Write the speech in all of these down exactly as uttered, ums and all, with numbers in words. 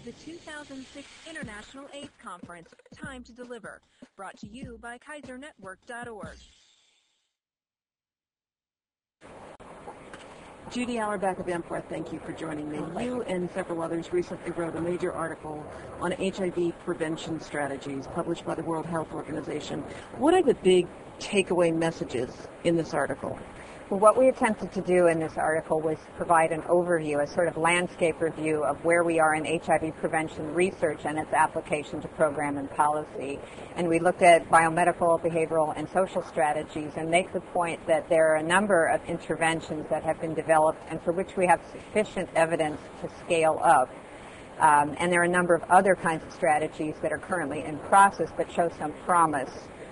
the two thousand six International AIDS Conference, Time to Deliver, brought to you by Kaiser Network dot org. Judy Auerbach of Amport, thank you for joining me. You and several others recently wrote a major article on H I V prevention strategies published by the World Health Organization. What are the big takeaway messages in this article? Well, what we attempted to do in this article was provide an overview, a sort of landscape review of where we are in H I V prevention research and its application to program and policy. And we looked at biomedical, behavioral, and social strategies and make the point that there are a number of interventions that have been developed and for which we have sufficient evidence to scale up. Um, and there are a number of other kinds of strategies that are currently in process but show some promise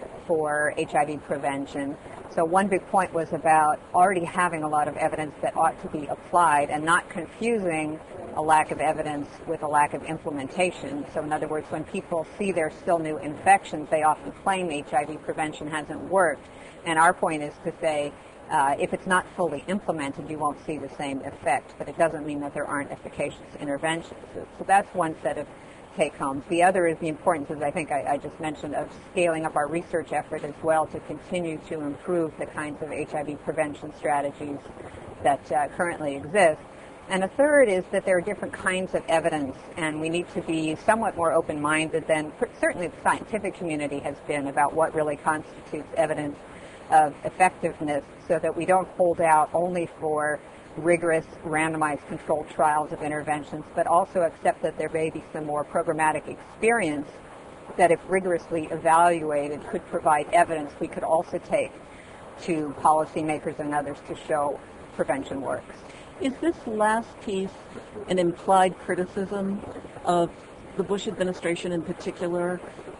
for H I V prevention. So one big point was about already having a lot of evidence that ought to be applied and not confusing a lack of evidence with a lack of implementation. So in other words, when people see there's still new infections, they often claim H I V prevention hasn't worked. And our point is to say, uh, if it's not fully implemented, you won't see the same effect. But it doesn't mean that there aren't efficacious interventions. So, so that's one set of take-homes. The other is the importance, as I think I, I just mentioned, of scaling up our research effort as well to continue to improve the kinds of H I V prevention strategies that uh, currently exist. And a third is that there are different kinds of evidence, and we need to be somewhat more open-minded than certainly the scientific community has been about what really constitutes evidence of effectiveness, so that we don't hold out only for rigorous randomized controlled trials of interventions, but also accept that there may be some more programmatic experience that, if rigorously evaluated, could provide evidence we could also take to policymakers and others to show prevention works. Is this last piece an implied criticism of the Bush administration in particular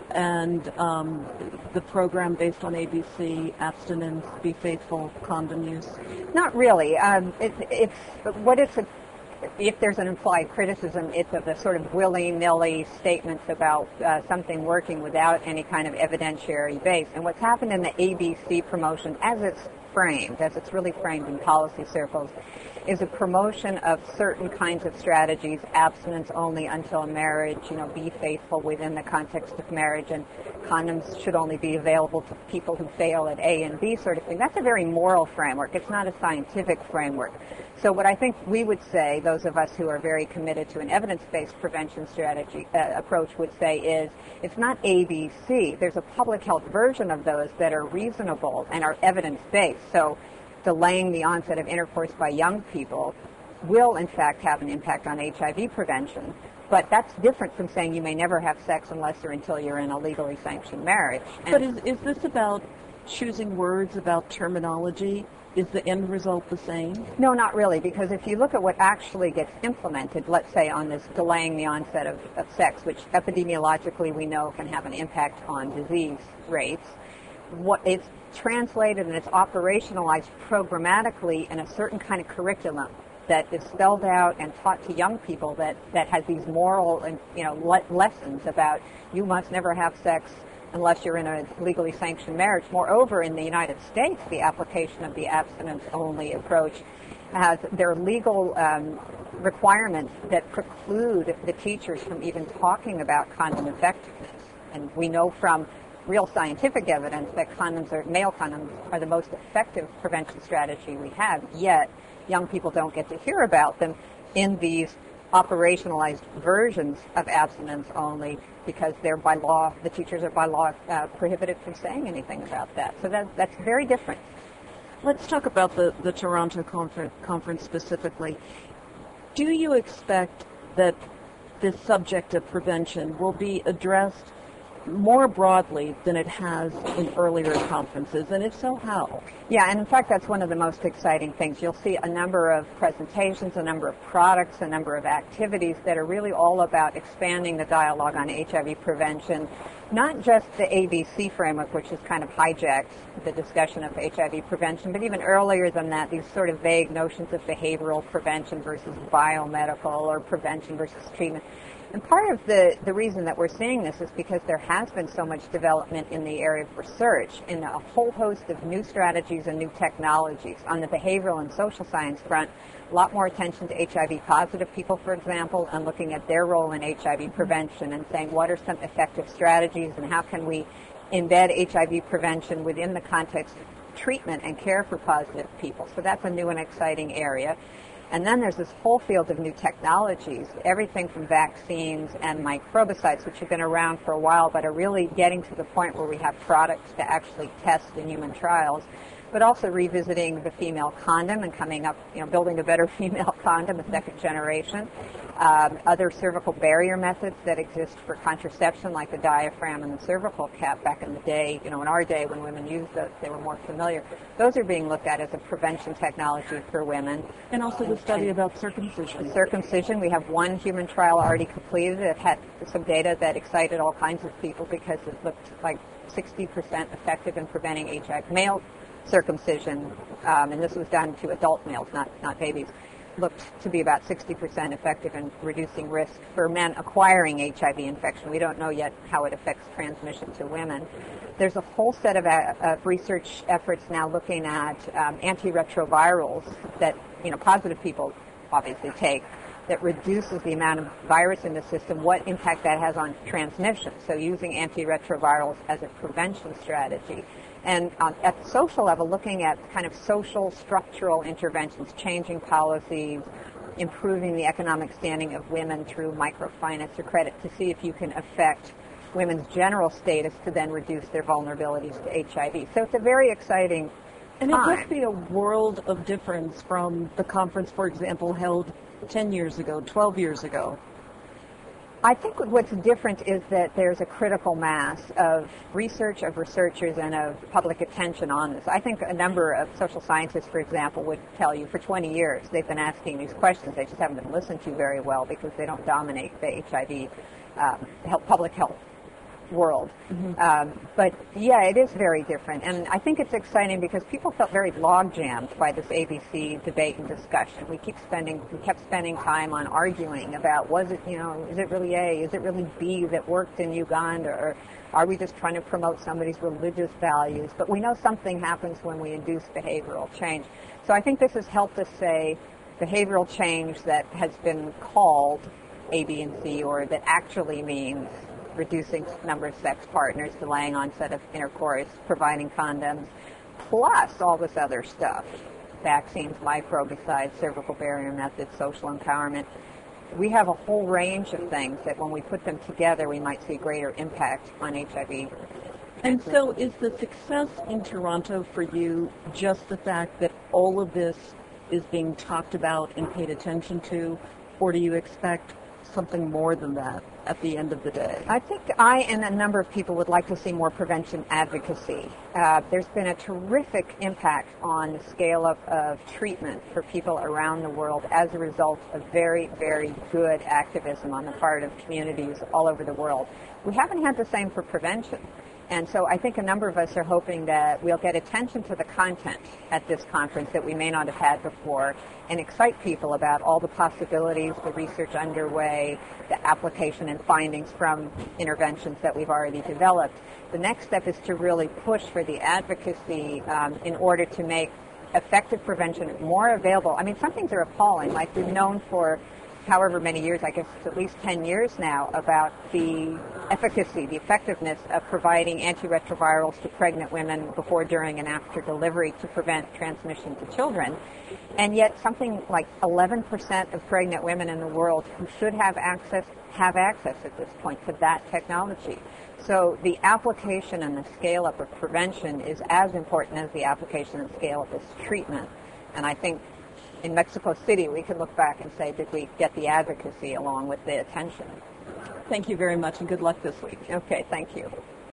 and um, the program based on A B C, abstinence, be faithful, condom use? Not really. Um, it, it's what it's a, if there's an implied criticism, it's of the sort of willy-nilly statements about uh, something working without any kind of evidentiary base. And what's happened in the A B C promotion, as it's framed, as it's really framed in policy circles, is a promotion of certain kinds of strategies, abstinence only until marriage, you know, be faithful within the context of marriage, and condoms should only be available to people who fail at A and B sort of thing. That's a very moral framework. It's not a scientific framework. So what I think we would say, those of us who are very committed to an evidence-based prevention strategy uh, approach would say is, it's not A B C. There's a public health version of those that are reasonable and are evidence-based. So delaying the onset of intercourse by young people will, in fact, have an impact on H I V prevention. But that's different from saying you may never have sex unless or until you're in a legally sanctioned marriage. And but is, is this about choosing words, about terminology? Is the end result the same? No, not really, because if you look at what actually gets implemented, let's say on this delaying the onset of, of sex, which epidemiologically we know can have an impact on disease rates, what it's translated and it's operationalized programmatically in a certain kind of curriculum that is spelled out and taught to young people that, that has these moral and, you know, le- lessons about you must never have sex unless you're in a legally sanctioned marriage. Moreover, in the United States, the application of the abstinence-only approach has their legal um, requirements that preclude the teachers from even talking about condom effectiveness. And we know from real scientific evidence that condoms are, male condoms are the most effective prevention strategy we have, yet young people don't get to hear about them in these operationalized versions of abstinence only because they're by law, the teachers are by law uh, prohibited from saying anything about that. So that, that's very different. Let's talk about the, the Toronto confer- conference specifically. Do you expect that this subject of prevention will be addressed more broadly than it has in earlier conferences, and if so, how? Yeah, and in fact, that's one of the most exciting things. You'll see a number of presentations, a number of products, a number of activities that are really all about expanding the dialogue on H I V prevention, not just the A B C framework, which has kind of hijacked the discussion of H I V prevention, but even earlier than that, these sort of vague notions of behavioral prevention versus biomedical or prevention versus treatment. And part of the, the reason that we're seeing this is because there has been so much development in the area of research in a whole host of new strategies and new technologies. On the behavioral and social science front, a lot more attention to H I V positive people, for example, and looking at their role in H I V prevention and saying what are some effective strategies and how can we embed H I V prevention within the context of treatment and care for positive people. So that's a new and exciting area. And then there's this whole field of new technologies, everything from vaccines and microbicides, which have been around for a while but are really getting to the point where we have products to actually test in human trials, but also revisiting the female condom and coming up, you know, building a better female condom, a second generation. Um, other cervical barrier methods that exist for contraception, like the diaphragm and the cervical cap back in the day, you know, in our day when women used those, they were more familiar. Those are being looked at as a prevention technology for women. And also the study about circumcision. Circumcision, we have one human trial already completed. It had some data that excited all kinds of people because it looked like sixty percent effective in preventing H I V. Male circumcision, um, and this was done to adult males, not, not babies, looked to be about sixty percent effective in reducing risk for men acquiring H I V infection. We don't know yet how it affects transmission to women. There's a whole set of, uh, of research efforts now looking at um, antiretrovirals that, you know, positive people obviously take that reduces the amount of virus in the system, what impact that has on transmission. So using antiretrovirals as a prevention strategy. And um, at the social level, looking at kind of social structural interventions, changing policies, improving the economic standing of women through microfinance or credit to see if you can affect women's general status to then reduce their vulnerabilities to H I V. So it's a very exciting And time. it must be a world of difference from the conference, for example, held ten years ago, twelve years ago. I think what's different is that there's a critical mass of research, of researchers, and of public attention on this. I think a number of social scientists, for example, would tell you for twenty years they've been asking these questions. They just haven't been listened to very well because they don't dominate the H I V um, health, public health world. Mm-hmm. Um, but yeah, it is very different. And I think it's exciting because people felt very log jammed by this A B C debate and discussion. We keep spending, we kept spending time on arguing about was it, you know, is it really A, is it really B that worked in Uganda, or are we just trying to promote somebody's religious values? But we know something happens when we induce behavioral change. So I think this has helped us say behavioral change that has been called A, B, and C, or that actually means reducing number of sex partners, delaying onset of intercourse, providing condoms, plus all this other stuff, vaccines, microbicides, cervical barrier methods, social empowerment. We have a whole range of things that when we put them together, we might see greater impact on H I V. And so is the success in Toronto for you just the fact that all of this is being talked about and paid attention to, or do you expect something more than that at the end of the day? I think I and a number of people would like to see more prevention advocacy. Uh, there's been a terrific impact on the scale of, of treatment for people around the world as a result of very, very good activism on the part of communities all over the world. We haven't had the same for prevention. And so I think a number of us are hoping that we'll get attention to the content at this conference that we may not have had before and excite people about all the possibilities, the research underway, the application and findings from interventions that we've already developed. The next step is to really push for the advocacy um, in order to make effective prevention more available. I mean, some things are appalling, like we've known for however many years, I guess it's at least ten years now, about the efficacy, the effectiveness of providing antiretrovirals to pregnant women before, during, and after delivery to prevent transmission to children. And yet something like eleven percent of pregnant women in the world who should have access have access at this point to that technology. So the application and the scale-up of prevention is as important as the application and scale-up of treatment. And I think in Mexico City, we can look back and say, did we get the advocacy along with the attention? Thank you very much, and good luck this week. Okay, thank you.